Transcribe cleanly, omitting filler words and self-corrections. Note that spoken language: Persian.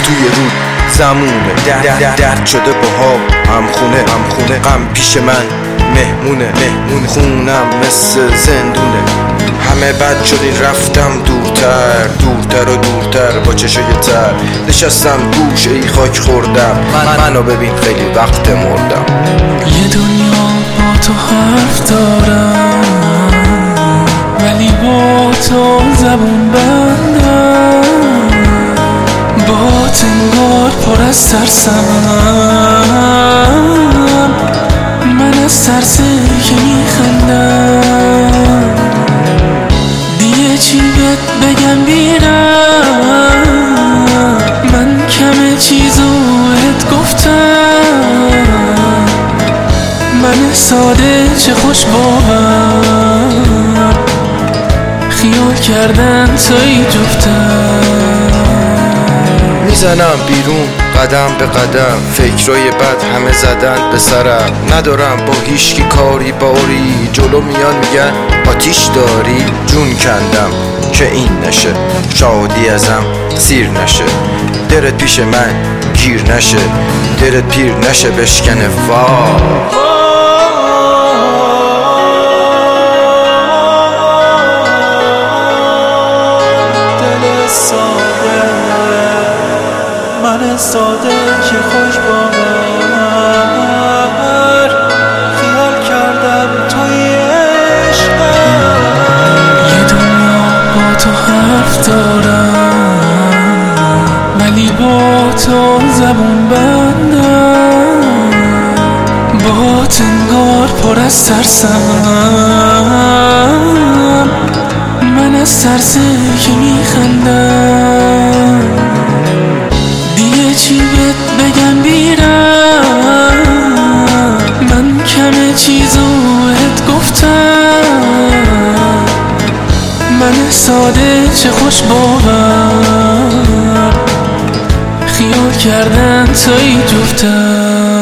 توی رود زمونه، درد شده باها همخونه غم پیش من مهمونه، خونم مثل زندونه. همه بد شدین رفتم دورتر و دورتر با چشای تر، نشستم گوش ای خاک خوردم، منو ببین خیلی وقت مردم. یه دنیا با تو حرف دارم ولی با تو زبون بندم، با تنگار پر از ترسم، من از ترسه که میخندم. دیگه چی بهت بگم بیرم، من کم چیزو بهت گفتم، من ساده چه خوش باور، خیال کردن توی جفتم. میزنم بیرون قدم به قدم، فکرای بد همه زدن به سرم، ندارم با هیچکی کاری باری، جلو میان میگن آتیش داری. جون کندم که این نشه، شادی ازم سیر نشه، درت پیش من گیر نشه، درت پیر نشه بشکنه وای. من ساده که خوش باور، خیال کردم توی عشقم. یه دنیا با تو حرف دارم ولی با تو زبون بندم، با تنگار پر از ترسم، من از ترسه که میخندم. چی بهت بگم بیرم، من کم چیزو بهت گفتم، من ساده چه خوش باور، خیال کردن توی جفتم.